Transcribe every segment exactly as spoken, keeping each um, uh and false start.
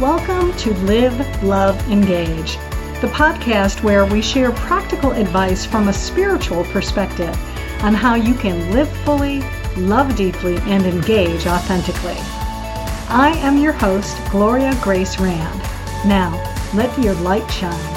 Welcome to Live, Love, Engage, the podcast where we share practical advice from a spiritual perspective on how you can live fully, love deeply, and engage authentically. I am your host, Gloria Grace Rand. Now, let your light shine.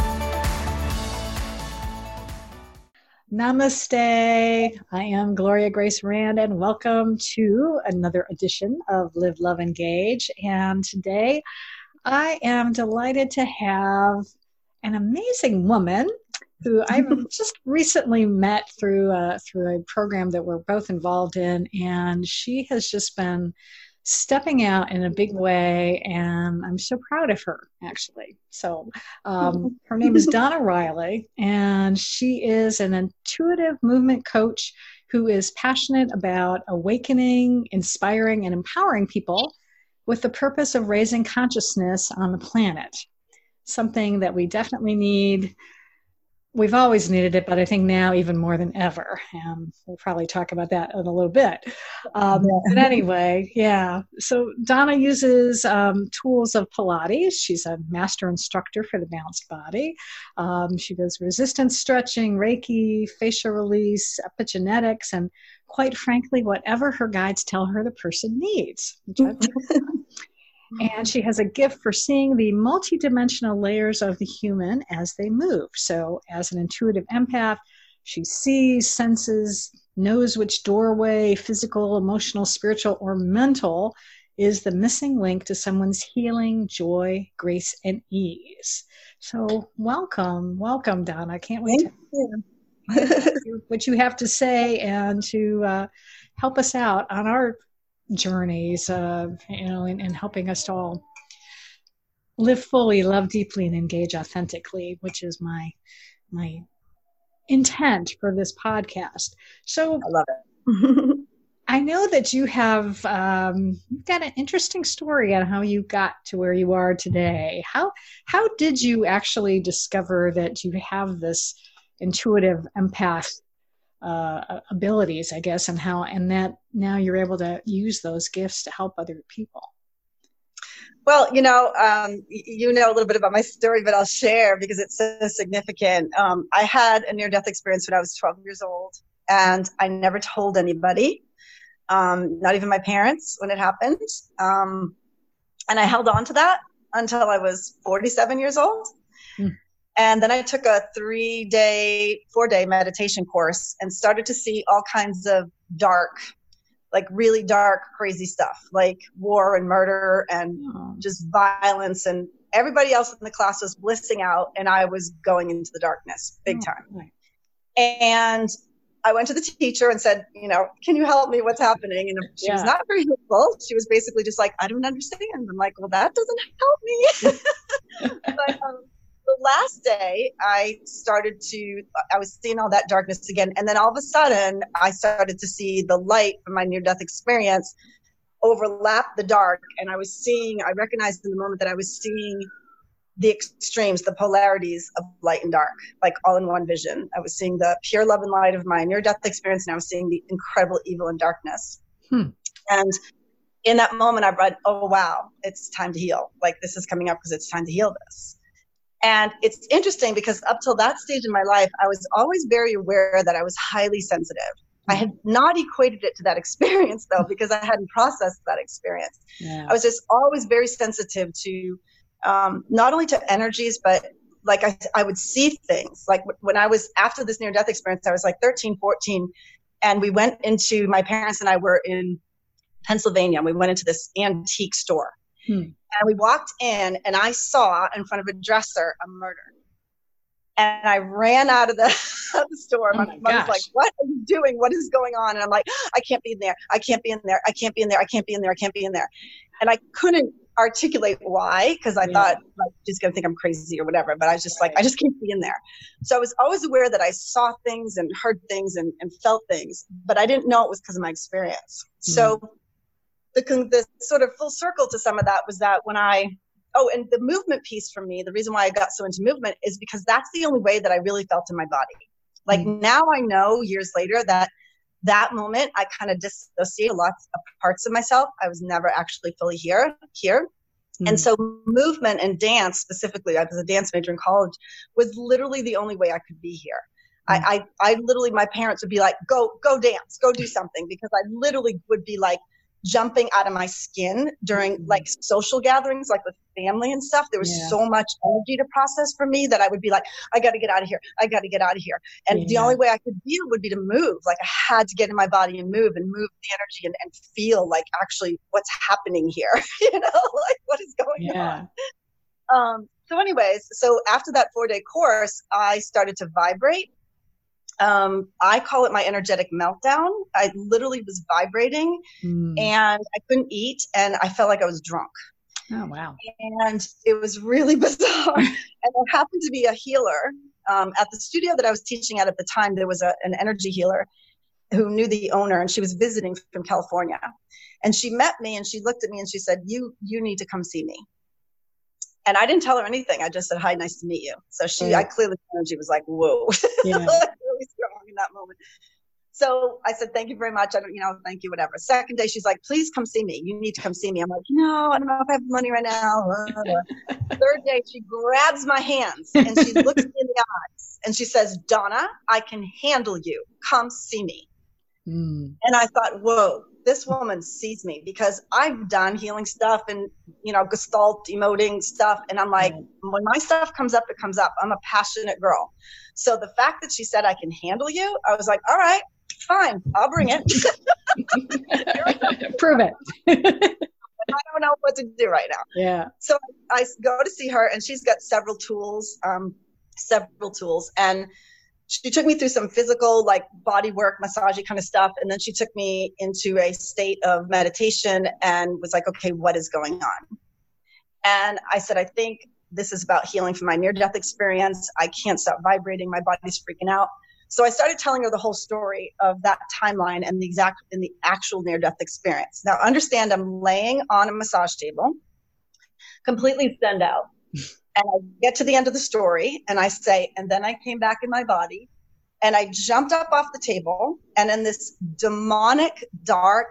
Namaste. I am Gloria Grace Rand, and welcome to another edition of Live, Love, Engage. And today, I am delighted to have an amazing woman who I've just recently met through uh, through a program that we're both involved in, and she has just been stepping out in a big way, and I'm so proud of her, actually. So um, her name is Donna Riley, and she is an intuitive movement coach who is passionate about awakening, inspiring, and empowering people with the purpose of raising consciousness on the planet. Something that we definitely need. We've always needed it, but I think now even more than ever. And we'll probably talk about that in a little bit. Um, yeah. But anyway, yeah. So Donna uses um, tools of Pilates. She's a master instructor for the balanced body. Um, she does resistance stretching, Reiki, facial release, epigenetics, and quite frankly, whatever her guides tell her the person needs. Which I think And she has a gift for seeing the multidimensional layers of the human as they move. So as an intuitive empath, she sees, senses, knows which doorway, physical, emotional, spiritual, or mental, is the missing link to someone's healing, joy, grace, and ease. So welcome, welcome, Donna. I can't wait Thank to hear what you have to say and to uh, help us out on our journeys, uh, you know, and, and helping us to all live fully, love deeply, and engage authentically, which is my my intent for this podcast. So I love it. I know that you have um, you've got an interesting story on how you got to where you are today. How how did you actually discover that you have this intuitive empath Uh, abilities, I guess, and how, and that now you're able to use those gifts to help other people? Well, you know, um, you know a little bit about my story, but I'll share because it's so significant. Um, I had a near-death experience when I was twelve years old, and I never told anybody, um, not even my parents, when it happened. Um, and I held on to that until I was forty-seven years old. Mm. And then I took a three-day, four-day meditation course and started to see all kinds of dark, like really dark, crazy stuff, like war and murder and oh. just violence. And everybody else in the class was blissing out, and I was going into the darkness big time. Oh. And I went to the teacher and said, you know, can you help me? What's happening? And she yeah. was not very helpful. She was basically just like, I don't understand. I'm like, well, that doesn't help me. but, um, The last day I started to, I was seeing all that darkness again. And then all of a sudden I started to see the light from my near-death experience overlap the dark. And I was seeing, I recognized in the moment that I was seeing the extremes, the polarities of light and dark, like all in one vision. I was seeing the pure love and light of my near-death experience, and I was seeing the incredible evil and darkness. Hmm. And in that moment I read, oh, wow, it's time to heal. Like this is coming up because it's time to heal this. And it's interesting because up till that stage in my life, I was always very aware that I was highly sensitive. I had not equated it to that experience, though, because I hadn't processed that experience. Yeah. I was just always very sensitive to um, not only to energies, but like I, I would see things. Like when I was after this near-death experience, I was like thirteen, fourteen, and we went into, my parents and I were in Pennsylvania, and we went into this antique store. Hmm. And we walked in, and I saw in front of a dresser a murder. And I ran out of the, of the store. Oh my my mom was like, what are you doing? What is going on? And I'm like, I can't be in there. I can't be in there. I can't be in there. I can't be in there. I can't be in there. And I couldn't articulate why, because I yeah. thought like she's going to think I'm crazy or whatever. But I was just right. like, I just can't be in there. So I was always aware that I saw things and heard things and, and felt things, but I didn't know it was because of my experience. Mm. So The, the sort of full circle to some of that was that when I, oh, and the movement piece for me, the reason why I got so into movement is because that's the only way that I really felt in my body. Like mm-hmm. now I know years later that that moment I kind of dissociated lots of parts of myself. I was never actually fully here, here. Mm. And so movement and dance specifically, I was a dance major in college, was literally the only way I could be here. Mm. I, I, I literally, my parents would be like, go, go dance, go do something, because I literally would be like jumping out of my skin during mm. like social gatherings, like with family and stuff. There was yeah. so much energy to process for me that I would be like, I got to get out of here. I got to get out of here. And yeah. the only way I could feel would be to move. Like I had to get in my body and move and move the energy and, and feel like actually what's happening here, you know, like what is going yeah. on. Um, so anyways, so after that four day course, I started to vibrate. Um, I call it my energetic meltdown. I literally was vibrating mm. and I couldn't eat and I felt like I was drunk. Oh, wow. And it was really bizarre. And I happened to be a healer. Um, at the studio that I was teaching at at the time, there was a, an energy healer who knew the owner, and she was visiting from California. And she met me and she looked at me and she said, you, you need to come see me. And I didn't tell her anything. I just said, hi, nice to meet you. So she, yeah. I clearly, energy was like, whoa, yeah. really strong in that moment. So I said, thank you very much. I don't, you know, thank you, whatever. Second day, she's like, please come see me. You need to come see me. I'm like, no, I don't know if I have money right now. Third day, she grabs my hands and she looks me in the eyes and she says, Donna, I can handle you. Come see me. Mm. And I thought, whoa, this woman sees me, because I've done healing stuff and, you know, Gestalt emoting stuff. And I'm like, mm. when my stuff comes up, it comes up. I'm a passionate girl. So the fact that she said, I can handle you, I was like, all right. Fine, I'll bring it. Prove it. I don't know what to do right now. Yeah. So I go to see her, and she's got several tools, um, several tools. And she took me through some physical, like body work, massage kind of stuff. And then she took me into a state of meditation and was like, okay, what is going on? And I said, I think this is about healing from my near-death experience. I can't stop vibrating. My body's freaking out. So I started telling her the whole story of that timeline and the exact and the actual near-death experience. Now, understand, I'm laying on a massage table, completely stunned out. And I get to the end of the story and I say, and then I came back in my body and I jumped up off the table, and in this demonic, dark,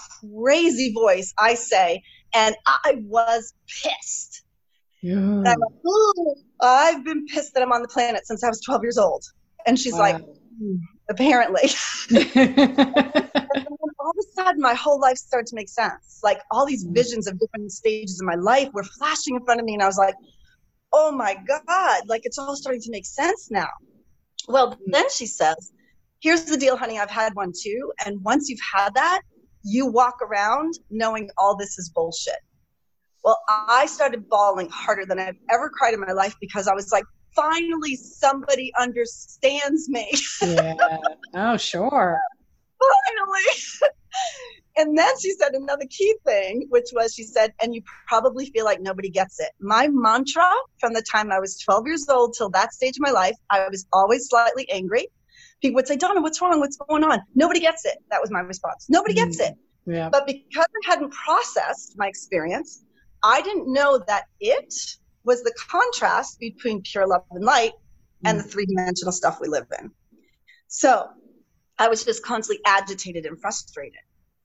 crazy voice, I say, and I was pissed. Yeah. And I'm like, ooh, I've been pissed that I'm on the planet since I was twelve years old. And she's wow. like, mm, apparently. And then all of a sudden, my whole life started to make sense. Like all these visions of different stages of my life were flashing in front of me. And I was like, oh my God, like it's all starting to make sense now. Well, then she says, here's the deal, honey. I've had one too. And once you've had that, you walk around knowing all this is bullshit. Well, I started bawling harder than I've ever cried in my life, because I was like, finally somebody understands me. Yeah. Oh, sure. Finally. And then she said another key thing, which was, she said, and you probably feel like nobody gets it. My mantra from the time I was twelve years old till that stage of my life, I was always slightly angry. People would say, Donna, what's wrong? What's going on? Nobody gets it. That was my response. Nobody gets it. Yeah. But because I hadn't processed my experience, I didn't know that it was the contrast between pure love and light and mm. the three-dimensional stuff we live in. So I was just constantly agitated and frustrated.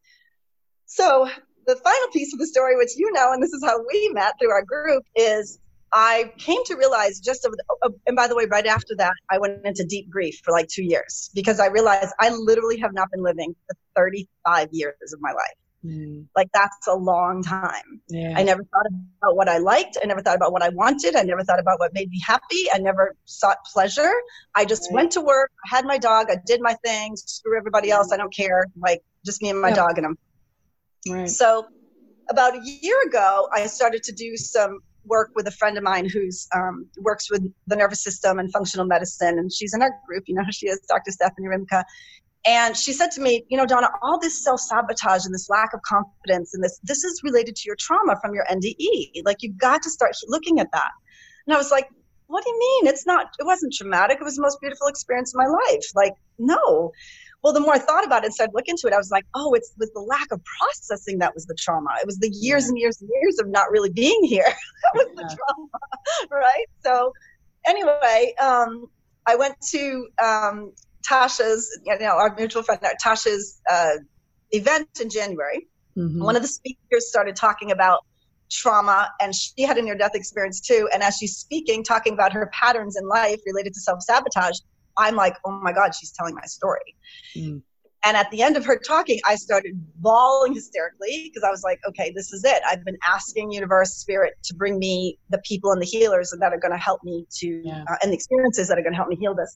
So the final piece of the story, which you know, and this is how we met through our group, is I came to realize just, over the, and by the way, right after that, I went into deep grief for like two years because I realized I literally have not been living for thirty-five years of my life. Mm. Like that's a long time. Yeah. I never thought about what I liked. I never thought about what I wanted. I never thought about what made me happy. I never sought pleasure. I just right. went to work. I had my dog. I did my things. Screw everybody else. I don't care. Like just me and my yeah. dog and him. Right. So about a year ago, I started to do some work with a friend of mine who's um, works with the nervous system and functional medicine. And she's in our group. You know who she is, Doctor Stephanie Rimka. And she said to me, you know, Donna, all this self-sabotage and this lack of confidence and this, this is related to your trauma from your N D E. Like, you've got to start looking at that. And I was like, what do you mean? It's not, it wasn't traumatic. It was the most beautiful experience of my life. Like, no. Well, the more I thought about it and started looking into it, I was like, oh, it's with the lack of processing that was the trauma. It was the years yeah. and years and years of not really being here. That was yeah. the trauma, right? So anyway, um, I went to um, Tasha's, you know, our mutual friend, Tasha's uh, event in January. Mm-hmm. One of the speakers started talking about trauma, and she had a near-death experience too. And as she's speaking, talking about her patterns in life related to self-sabotage, I'm like, oh my God, she's telling my story. Mm. And at the end of her talking, I started bawling hysterically because I was like, okay, this is it. I've been asking universe, spirit to bring me the people and the healers that are going to help me to, yeah. uh, and the experiences that are going to help me heal this.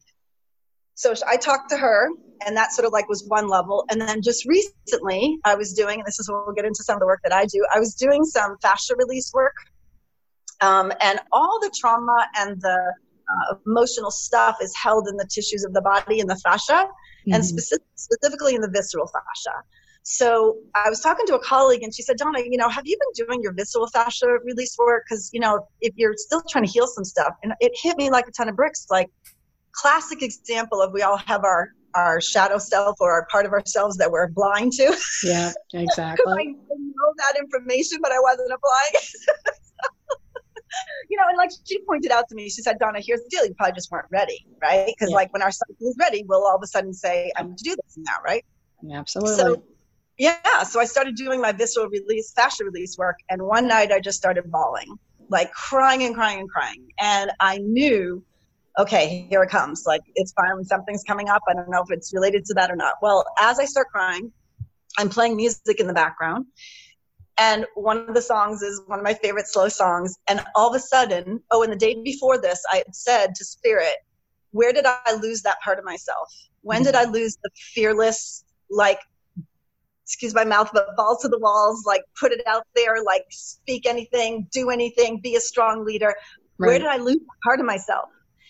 So I talked to her, and that sort of like was one level. And then just recently I was doing, and this is where we'll get into some of the work that I do, I was doing some fascia release work. Um, and all the trauma and the uh, emotional stuff is held in the tissues of the body, in the fascia, mm-hmm. and specific, specifically in the visceral fascia. So I was talking to a colleague, and she said, Donna, you know, have you been doing your visceral fascia release work? Because, you know, if you're still trying to heal some stuff, and it hit me like a ton of bricks, like, classic example of we all have our, our shadow self or our part of ourselves that we're blind to. Yeah, exactly. I know that information, but I wasn't applying. You know, and like she pointed out to me, she said, Donna, here's the deal. You probably just weren't ready, right? Because yeah. like when our psyche is ready, we'll all of a sudden say, I need to do this now, right? Yeah, absolutely. So, yeah, so I started doing my visceral release, fascia release work. And one night I just started bawling, like crying and crying and crying. And I knew, okay, here it comes. Like, it's finally, something's coming up. I don't know if it's related to that or not. Well, as I start crying, I'm playing music in the background. And one of the songs is one of my favorite slow songs. And all of a sudden, oh, and the day before this, I had said to Spirit, where did I lose that part of myself? When mm-hmm. did I lose the fearless, like, excuse my mouth, but balls to the walls, like put it out there, like speak anything, do anything, be a strong leader. Right. Where did I lose that part of myself?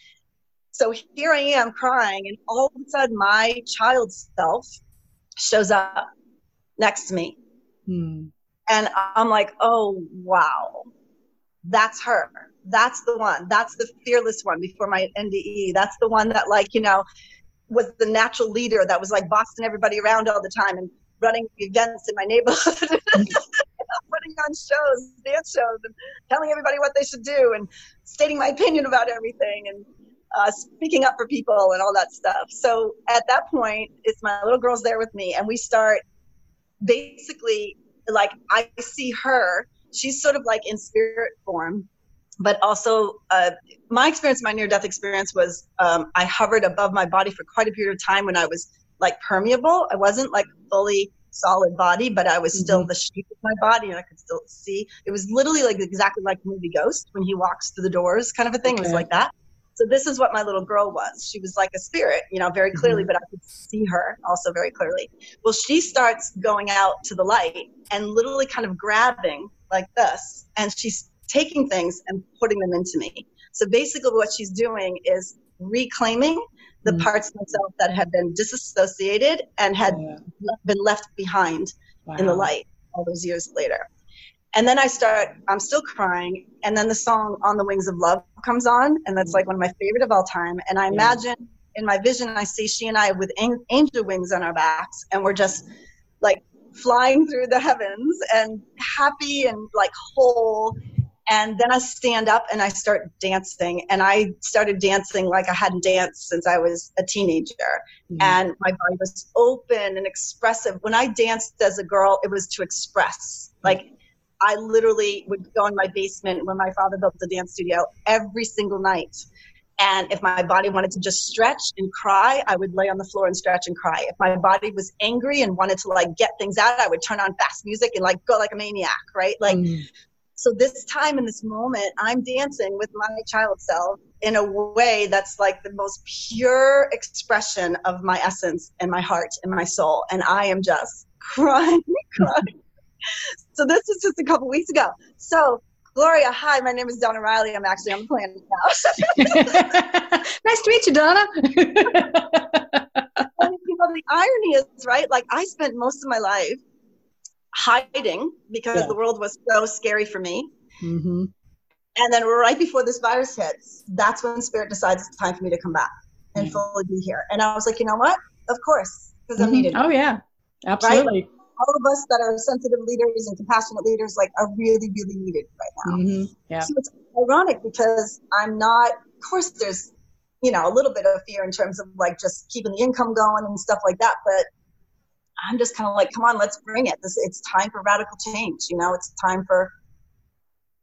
So here I am crying, and all of a sudden my child self shows up next to me. Hmm. And I'm like, oh, wow, that's her. That's the one. That's the fearless one before my N D E. That's the one that, like, you know, was the natural leader that was like bossing everybody around all the time and running events in my neighborhood, putting on shows, dance shows, and telling everybody what they should do and stating my opinion about everything and Uh, speaking up for people and all that stuff. So at that point, it's my little girl's there with me, and we start basically, like, I see her, she's sort of like in spirit form, but also uh, my experience, my near-death experience was um, I hovered above my body for quite a period of time when I was like permeable. I wasn't like fully solid body, but I was still mm-hmm. the shape of my body, and I could still see. It was literally like exactly like the movie Ghost when he walks through the doors kind of a thing. Okay. It was like that. So this is what my little girl was. She was like a spirit, you know, very clearly, mm-hmm. but I could see her also very clearly. Well, she starts going out to the light and literally kind of grabbing like this, and she's taking things and putting them into me. So basically what she's doing is reclaiming the mm-hmm. parts of myself that had been disassociated and had yeah. been left behind wow. in the light all those years later. And then I start, I'm still crying. And then the song On the Wings of Love comes on. And that's like one of my favorite of all time. And I imagine yeah. in my vision, I see she and I with angel wings on our backs. And we're just like flying through the heavens and happy and like whole. And then I stand up and I start dancing. And I started dancing like I hadn't danced since I was a teenager. Mm-hmm. And my body was open and expressive. When I danced as a girl, it was to express. Like, I literally would go in my basement when my father built the dance studio every single night. And if my body wanted to just stretch and cry, I would lay on the floor and stretch and cry. If my body was angry and wanted to like get things out, I would turn on fast music and like go like a maniac, right? Like, mm. So this time in this moment, I'm dancing with my child self in a way that's like the most pure expression of my essence and my heart and my soul. And I am just crying, crying. So this was just a couple weeks ago. So, Gloria, hi, my name is Donna Riley. I'm actually on the planet now. Nice to meet you, Donna. And, you know, the irony is, right, like I spent most of my life hiding because yeah. the world was so scary for me. Mm-hmm. And then right before this virus hits, that's when Spirit decides it's time for me to come back and yeah. fully be here. And I was like, you know what? Of course, because mm-hmm. I'm needed. Oh, yeah, absolutely. Right? All of us that are sensitive leaders and compassionate leaders, like, are really, really needed right now. Mm-hmm. Yeah. So it's ironic because I'm not, of course, there's, you know, a little bit of fear in terms of like just keeping the income going and stuff like that. But I'm just kind of like, come on, let's bring it. This, it's time for radical change. You know, it's time for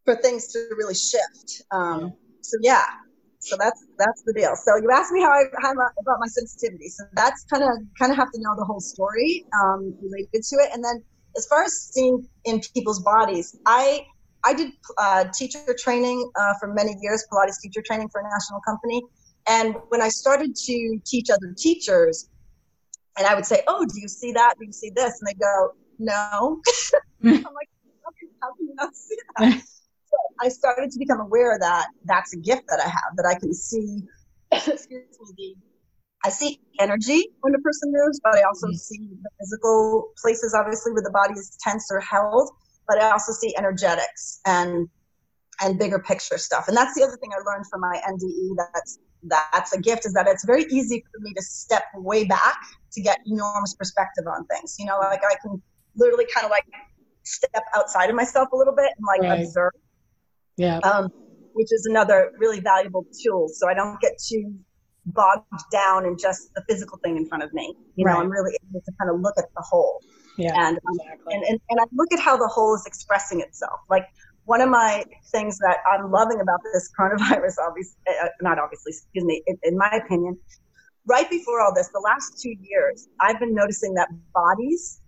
for things to really shift. Um, yeah. So yeah, so that's that's the deal. So you asked me how I how about my sensitivity. So that's kind of kind of have to know the whole story um, related to it. And then as far as seeing in people's bodies, I I did uh, teacher training uh, for many years, Pilates teacher training for a national company. And when I started to teach other teachers, and I would say, "Oh, do you see that? Do you see this?" And they go, "No." I'm like, how can, how can you not see that? So I started to become aware that that's a gift that I have, that I can see, excuse me, the, I see energy when a person moves, but I also mm-hmm. see the physical places, obviously, where the body is tense or held, but I also see energetics and and bigger picture stuff. And that's the other thing I learned from my N D E that's, that's a gift, is that it's very easy for me to step way back to get enormous perspective on things. You know, like I can literally kind of like step outside of myself a little bit and like right. observe. Yeah. Um, which is another really valuable tool. So I don't get too bogged down in just the physical thing in front of me. You right. know, I'm really able to kind of look at the whole. Yeah. And, um, exactly. and, and, and I look at how the whole is expressing itself. Like one of my things that I'm loving about this coronavirus, obviously, uh, not obviously, excuse me, in, in my opinion, right before all this, the last two years, I've been noticing that bodies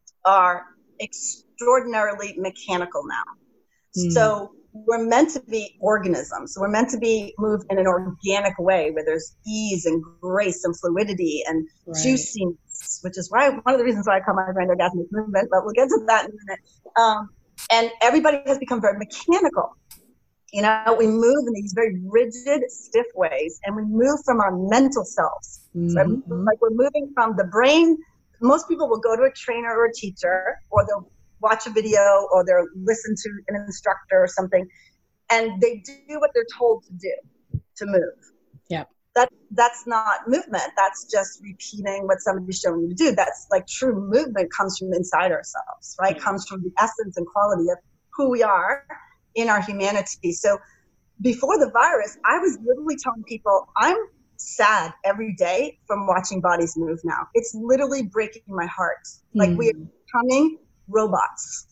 are extraordinarily mechanical now. Mm. So we're meant to be organisms. We're meant to be moved in an organic way where there's ease and grace and fluidity and right. juiciness, which is why one of the reasons why I call my brand Orgasmic Movement, but we'll get to that in a minute. Um, and everybody has become very mechanical. You know, we move in these very rigid, stiff ways, and we move from our mental selves. Mm-hmm. So like we're moving from the brain. Most people will go to a trainer or a teacher, or they'll watch a video, or they'll listen to an instructor or something, and they do what they're told to do, to move. Yeah. That that's not movement. That's just repeating what somebody's showing you to do. That's like true movement comes from inside ourselves, right? Mm-hmm. Comes from the essence and quality of who we are in our humanity. So before the virus, I was literally telling people, I'm sad every day from watching bodies move now. It's literally breaking my heart. Like mm. we are becoming robots.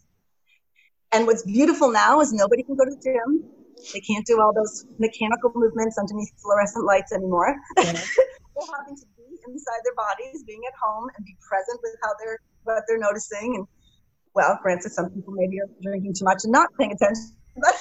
And what's beautiful now is nobody can go to the gym. They can't do all those mechanical movements underneath fluorescent lights anymore. Yeah. They're having to be inside their bodies, being at home and be present with how they're, what they're noticing. And well, granted, some people maybe are drinking too much and not paying attention, but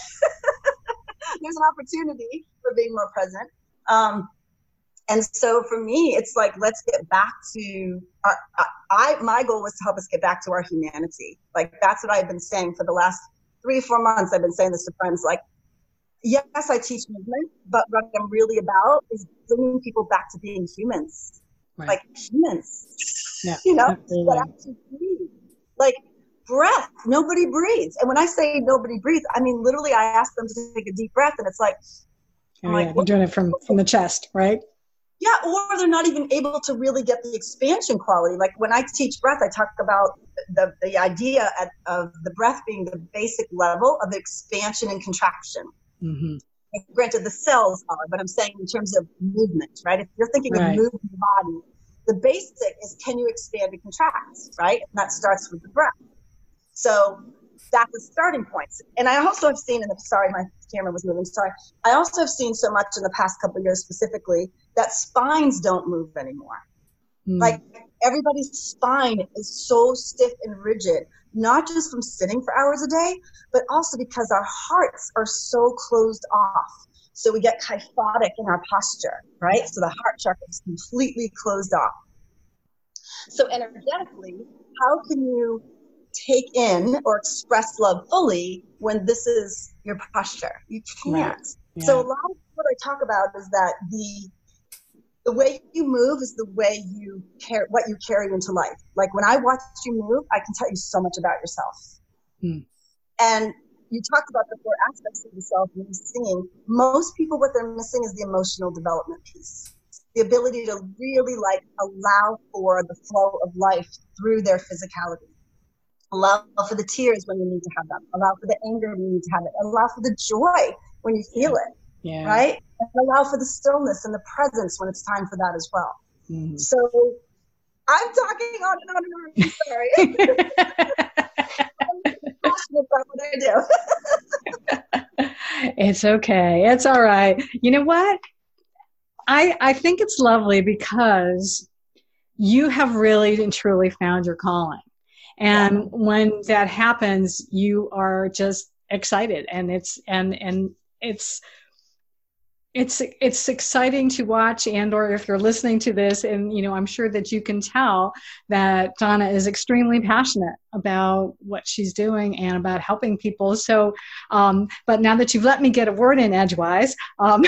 there's an opportunity for being more present. Um, And so for me, it's like, let's get back to our, I, my goal was to help us get back to our humanity. Like, that's what I've been saying for the last three, four months. I've been saying this to friends, like, yes, I teach movement, but what I'm really about is bringing people back to being humans, right. like humans, yeah, you know, absolutely. that actually breathe. Like breath, nobody breathes. And when I say nobody breathes, I mean, literally I ask them to take a deep breath and it's like, oh, I'm yeah, like, you're doing it from, from the chest, right? Yeah, or they're not even able to really get the expansion quality. Like when I teach breath, I talk about the, the idea at, of the breath being the basic level of expansion and contraction. Mm-hmm. And granted, the cells are, but I'm saying in terms of movement, right? If you're thinking right. of moving the body, the basic is can you expand and contract, right? And that starts with the breath. So that's the starting point. And I also have seen, and I'm sorry, my camera was moving, sorry. I also have seen so much in the past couple of years specifically that spines don't move anymore. Mm. Like everybody's spine is so stiff and rigid, not just from sitting for hours a day, but also because our hearts are so closed off. So we get kyphotic in our posture, right? So the heart chakra is completely closed off. So energetically, how can you take in or express love fully when this is your posture? You can't. Right. Yeah. So a lot of what I talk about is that the the way you move is the way you care, what you carry into life. Like when I watch you move, I can tell you so much about yourself. Hmm. And you talked about the four aspects of yourself when you're singing. Most people, what they're missing is the emotional development piece. The ability to really like allow for the flow of life through their physicality. Allow for the tears when you need to have them. Allow for the anger when you need to have it. Allow for the joy when you feel it. Yeah. Right? And allow for the stillness and the presence when it's time for that as well. Mm-hmm. So I'm talking on and on and on. I'm sorry. I'm passionate about what I do. It's okay. It's all right. You know what? I I think it's lovely because you have really and truly found your calling. And Yeah. when that happens, you are just excited and it's and and it's it's it's exciting to watch, and or if you're listening to this, and you know, I'm sure that you can tell that Donna is extremely passionate about what she's doing and about helping people. So um but now that you've let me get a word in edgewise, um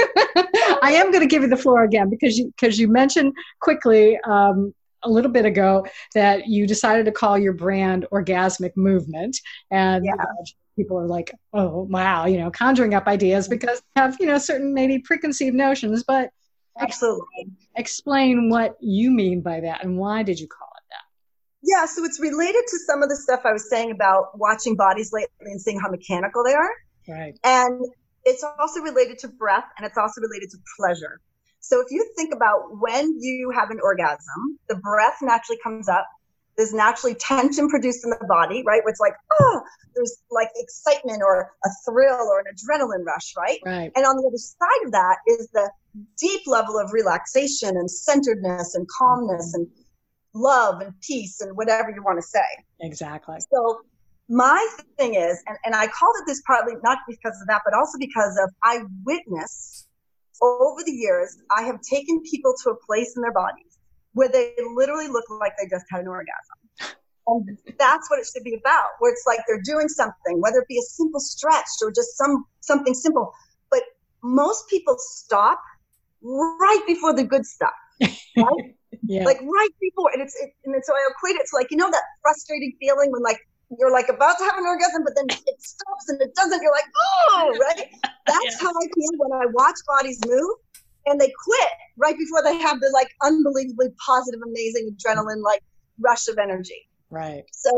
I am going to give you the floor again because you because you mentioned quickly um a little bit ago that you decided to call your brand Orgasmic Movement, and Yeah. people are like, oh, wow, you know, conjuring up ideas because they have, you know, certain maybe preconceived notions, but Absolutely. explain, explain what you mean by that and why did you call it Yeah, so it's related to some of the stuff I was saying about watching bodies lately and seeing how mechanical they are. that? Right. And it's also related to breath, and it's also related to pleasure. So if you think about when you have an orgasm, the breath naturally comes up. There's naturally tension produced in the body, right? Where it's like, oh, there's like excitement or a thrill or an adrenaline rush, right? Right. And on the other side of that is the deep level of relaxation and centeredness and calmness and love and peace and whatever you want to say. Exactly. So my thing is, and, and I called it this partly not because of that, but also because of I witnessed over the years, I have taken people to a place in their bodies where they literally look like they just had an orgasm. And that's what it should be about, where it's like they're doing something, whether it be a simple stretch or just some something simple. But most people stop right before the good stuff, right? Yeah. Like right before, and it's it, and so I equate it to like, you know, that frustrating feeling when like you're like about to have an orgasm, but then it stops and it doesn't. You're like, oh, right? That's yes. how I feel when I watch bodies move and they quit right before they have the like unbelievably positive, amazing adrenaline like rush of energy. Right. So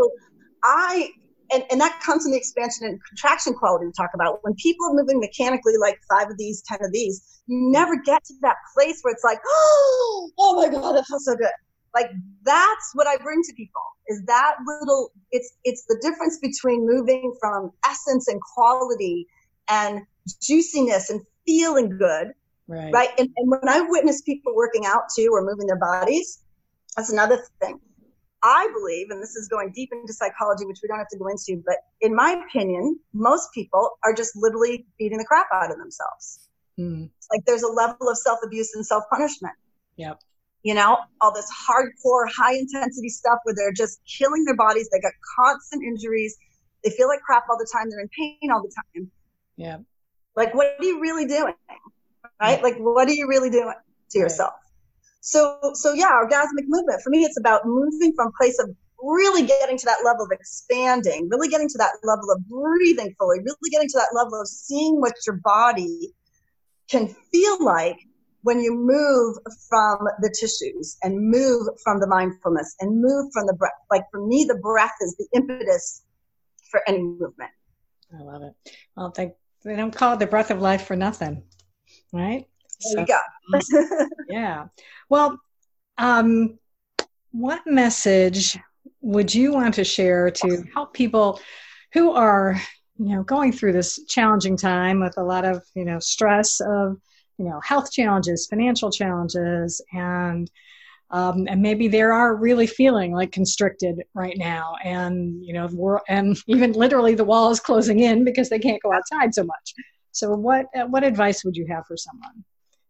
I, and, and that comes in the expansion and contraction quality we talk about. When people are moving mechanically, like five of these, ten of these, you never get to that place where it's like, oh, oh my God, that feels so good. Like that's what I bring to people is that little, it's, it's the difference between moving from essence and quality and juiciness and feeling good. Right. Right. And, and when I witness people working out too, or moving their bodies, that's another thing. I believe, and this is going deep into psychology, which we don't have to go into, but in my opinion, most people are just literally beating the crap out of themselves. Mm. Like there's a level of self-abuse and self-punishment. Yep. You know, all this hardcore, high-intensity stuff where they're just killing their bodies. They got constant injuries. They feel like crap all the time. They're in pain all the time. Yeah. Like, what are you really doing? Right? Yeah. Like, what are you really doing to right. yourself? So, so yeah, orgasmic movement, for me, it's about moving from place of really getting to that level of expanding, really getting to that level of breathing fully, really getting to that level of seeing what your body can feel like when you move from the tissues and move from the mindfulness and move from the breath. Like for me, the breath is the impetus for any movement. I love it. Well, they, they don't call it the breath of life for nothing, right? There so, you go. Yeah. Well, um, what message would you want to share to help people who are, you know, going through this challenging time with a lot of, you know, stress of, you know, health challenges, financial challenges, and um, and maybe they are really feeling like constricted right now, and you know, we're, and even literally the wall is closing in because they can't go outside so much. So, what what advice would you have for someone?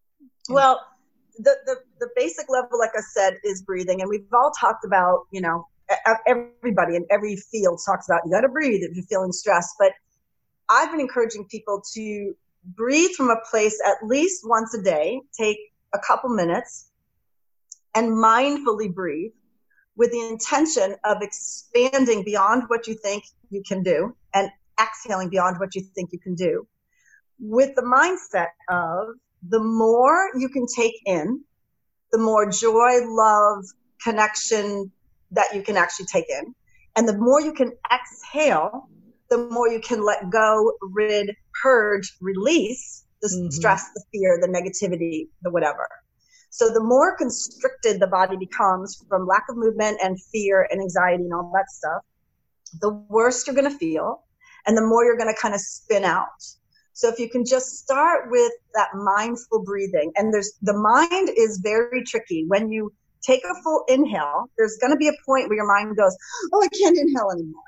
Well, the, the, the basic level, like I said, is breathing. And we've all talked about, you know, everybody in every field talks about you got to breathe if you're feeling stressed. But I've been encouraging people to breathe from a place at least once a day, take a couple minutes and mindfully breathe with the intention of expanding beyond what you think you can do and exhaling beyond what you think you can do, with the mindset of the more you can take in, the more joy, love, connection that you can actually take in. And the more you can exhale, the more you can let go, rid, purge, release the mm-hmm. stress, the fear, the negativity, the whatever. So the more constricted the body becomes from lack of movement and fear and anxiety and all that stuff, the worse you're going to feel and the more you're going to kind of spin out. So if you can just start with that mindful breathing, and there's the mind is very tricky. When you take a full inhale, there's going to be a point where your mind goes, oh, I can't inhale anymore.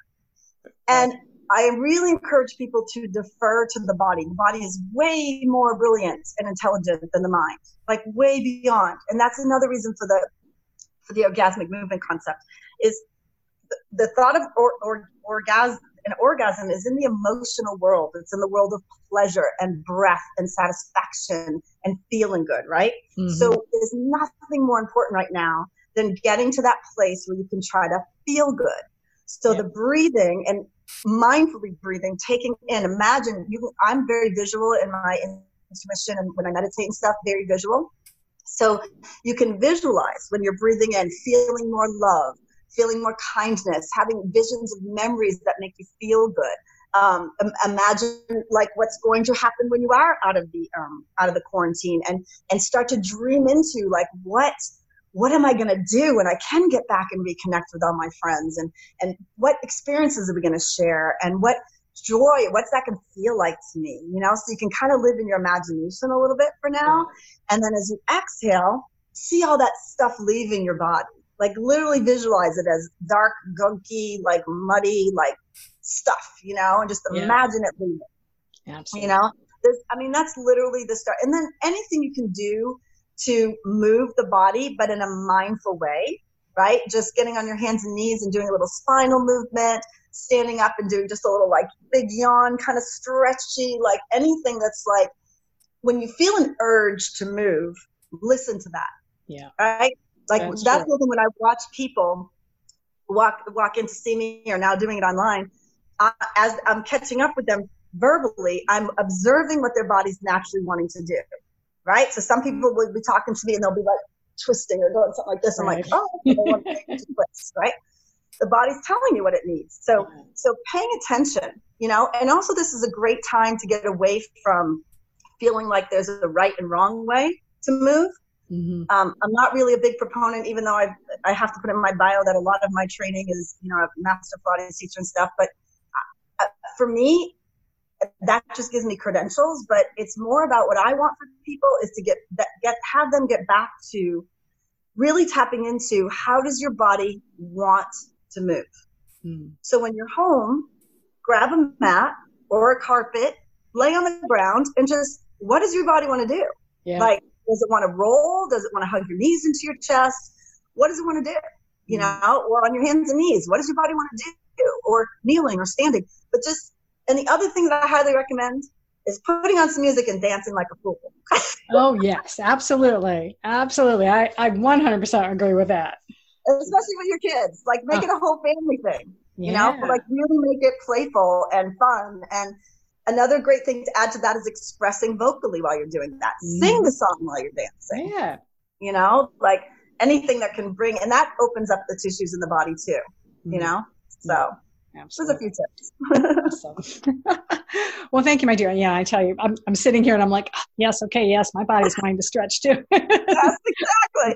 And I really encourage people to defer to the body. The body is way more brilliant and intelligent than the mind, like way beyond. And that's another reason for the for the orgasmic movement concept is the, the thought of or, or, orgasm. An orgasm is in the emotional world. It's in the world of pleasure and breath and satisfaction and feeling good, right? Mm-hmm. So there's nothing more important right now than getting to that place where you can try to feel good. So yeah. the breathing and mindfully breathing, taking in, imagine, you, I'm very visual in my intuition and when I meditate and stuff, very visual. So you can visualize when you're breathing in, feeling more love, feeling more kindness, having visions of memories that make you feel good. Um, imagine like what's going to happen when you are out of the um, out of the quarantine, and and start to dream into like what what am I going to do when I can get back and reconnect with all my friends, and and what experiences are we going to share, and what joy, what's that going to feel like to me, you know? So you can kind of live in your imagination a little bit for now, and then as you exhale, see all that stuff leaving your body. Like literally visualize it as dark, gunky, like muddy, like stuff, you know, and just yeah. imagine it leaving. Absolutely. You know, There's, I mean, that's literally the start. And then anything you can do to move the body, but in a mindful way, right? Just getting on your hands and knees and doing a little spinal movement, standing up and doing just a little like big yawn, kind of stretchy, like anything that's like, when you feel an urge to move, listen to that. Yeah. Right? Like that's, that's something when I watch people walk walk in to see me or now doing it online, uh, as I'm catching up with them verbally, I'm observing what their body's naturally wanting to do, right? So some people will be talking to me and they'll be like twisting or doing something like this. I'm right. like, oh, they want to twist, right? The body's telling you what it needs. So, so paying attention, you know, and also this is a great time to get away from feeling like there's a right and wrong way to move. Mm-hmm. Um, I'm not really a big proponent, even though I I have to put in my bio that a lot of my training is, you know, a master Pilates teacher and stuff. But uh, for me, that just gives me credentials. But it's more about what I want for people is to get that get have them get back to really tapping into how does your body want to move. Mm. So when you're home, grab a mat or a carpet, lay on the ground, and just what does your body want to do? Yeah. Like, does it want to roll? Does it want to hug your knees into your chest? What does it want to do? You know, or on your hands and knees. What does your body want to do? Or kneeling or standing. But just, and the other thing that I highly recommend is putting on some music and dancing like a fool. Oh, yes, absolutely. Absolutely. I, I one hundred percent agree with that. Especially with your kids. Like, make oh. it a whole family thing. You yeah. know, like really make it playful and fun. And another great thing to add to that is expressing vocally while you're doing that. Mm. Sing the song while you're dancing. Yeah. You know, like anything that can bring, and that opens up the tissues in the body too, mm. you know? So Absolutely. There's a few tips. Awesome. Well, thank you, my dear. Yeah, I tell you, I'm, I'm sitting here and I'm like, oh, yes, okay, yes, my body's wanting to stretch too. Yes, exactly.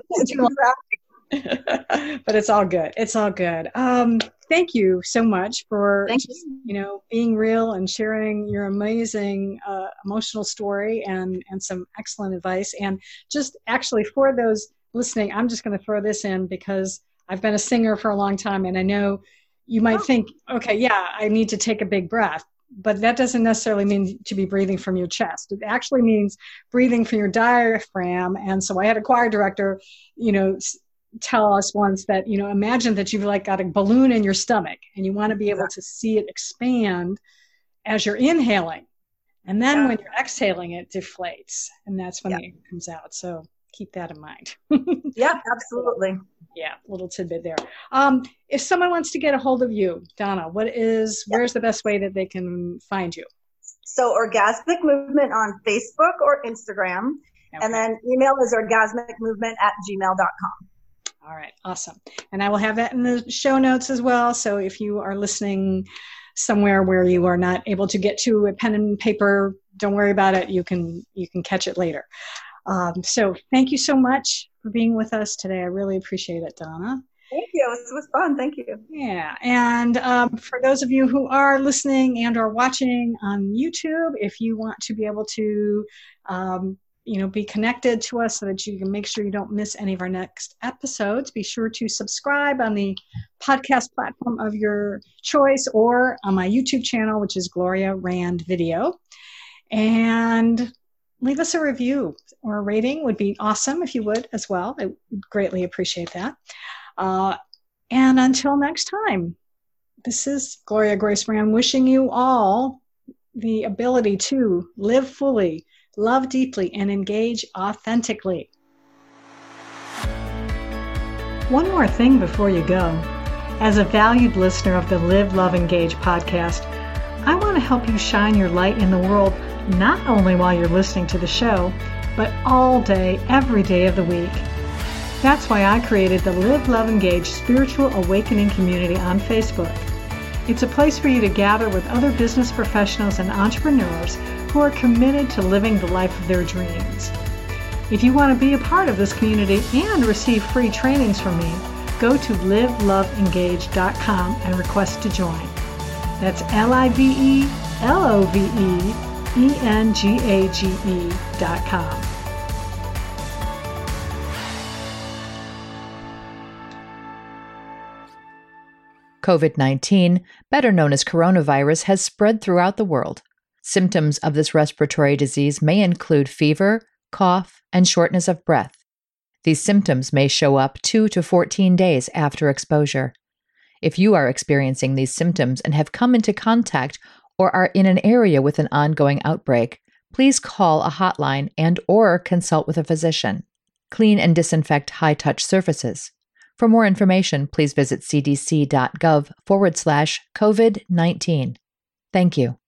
exactly. But it's all good. It's all good. Um, thank you so much for thank just, you. you know, being real and sharing your amazing uh, emotional story and, and some excellent advice. And just actually for those listening, I'm just going to throw this in because I've been a singer for a long time and I know you might oh. think, okay, yeah, I need to take a big breath. But that doesn't necessarily mean to be breathing from your chest. It actually means breathing from your diaphragm. And so I had a choir director, you know, tell us once that, you know, imagine that you've like got a balloon in your stomach and you want to be able yeah. to see it expand as you're inhaling. And then yeah. when you're exhaling, it deflates. And that's when yeah. the air comes out. So keep that in mind. Yeah, absolutely. Yeah, little tidbit there. Um, if someone wants to get a hold of you, Donna, what is, yeah. where's the best way that they can find you? So Orgasmic Movement on Facebook or Instagram. Okay. And then email is orgasmicmovement at gmail dot com. All right, awesome. And I will have that in the show notes as well. So if you are listening somewhere where you are not able to get to a pen and paper, don't worry about it. You can you can catch it later. Um, so thank you so much for being with us today. I really appreciate it, Donna. Thank you. It was fun. Thank you. Yeah. And um, for those of you who are listening and or watching on YouTube, if you want to be able to, um, you know, be connected to us so that you can make sure you don't miss any of our next episodes, be sure to subscribe on the podcast platform of your choice or on my YouTube channel, which is Gloria Rand Video. And leave us a review or a rating would be awesome if you would as well. I would greatly appreciate that. Uh, and until next time, this is Gloria Grace Rand wishing you all the ability to live fully, love deeply, and engage authentically. One more thing before you go. As a valued listener of the Live, Love, Engage podcast, I want to help you shine your light in the world, not only while you're listening to the show, but all day, every day of the week. That's why I created the Live, Love, Engage Spiritual Awakening Community on Facebook. It's a place for you to gather with other business professionals and entrepreneurs who are committed to living the life of their dreams. If you want to be a part of this community and receive free trainings from me, go to live love engage dot com and request to join. That's L I V E L O V E E N G A G E dot com. COVID nineteen, better known as coronavirus, has spread throughout the world. Symptoms of this respiratory disease may include fever, cough, and shortness of breath. These symptoms may show up two to fourteen days after exposure. If you are experiencing these symptoms and have come into contact or are in an area with an ongoing outbreak, please call a hotline and or consult with a physician. Clean and disinfect high-touch surfaces. For more information, please visit cdc.gov forward slash COVID-19. Thank you.